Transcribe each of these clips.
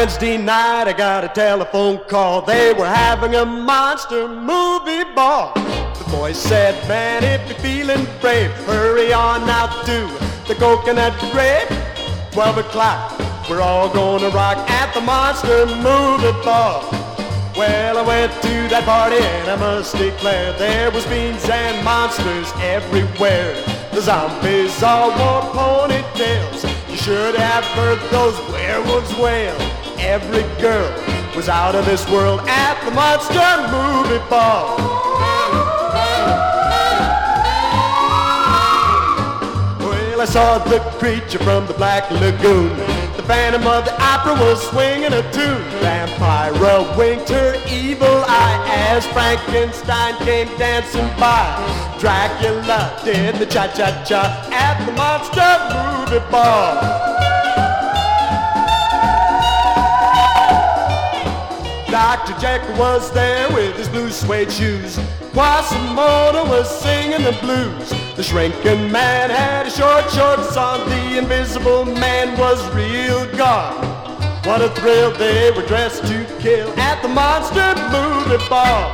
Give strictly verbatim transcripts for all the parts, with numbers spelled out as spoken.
Wednesday night I got a telephone call. They were having a monster movie ball. The boy said, man, if you're feeling brave, hurry on out to the Coconut Grove. Twelve o'clock, we're all gonna rock at the monster movie ball. Well, I went to that party and I must declare there was beans and monsters everywhere. The zombies all wore ponytails. You should have heard those werewolves wail. Every girl was out of this world at the monster movie ball. Well, I saw the creature from the Black Lagoon. The Phantom of the Opera was swinging a tune. Vampira winked her evil eye as Frankenstein came dancing by. Dracula did the cha-cha-cha at the monster movie ball. Doctor Jekyll was there with his blue suede shoes. Quasimodo was singing the blues. The shrinking man had his short shorts on. The invisible man was real gone. What a thrill, they were dressed to kill at the monster movie ball.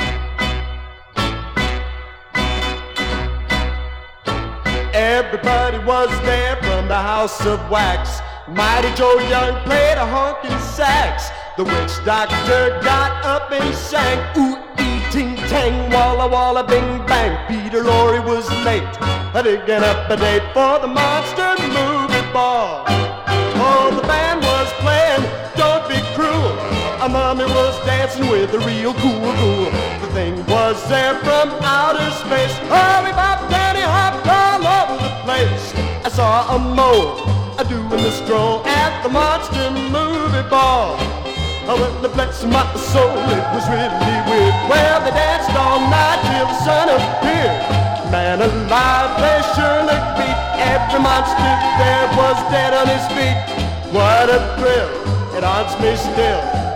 Everybody was there from the House of Wax. Mighty Joe Young played a honking sax. The witch doctor got up and sang, ooh, ee, ting, tang, walla, walla, bing, bang. Peter Lorre was late, digging up a date for the monster movie ball. Oh, the band was playing, Don't Be Cruel. A mummy was dancing with a real cool cool. The thing was there from outer space. Hurry, bop, Danny, hopped all over the place. I saw a mole a-doing the stroll at the monster movie ball. Oh, well, bless my soul, it was really weird. Well, they danced all night till the sun appeared. Man alive, they sure looked beat. Every monster there was dead on his feet. What a thrill, it haunts me still.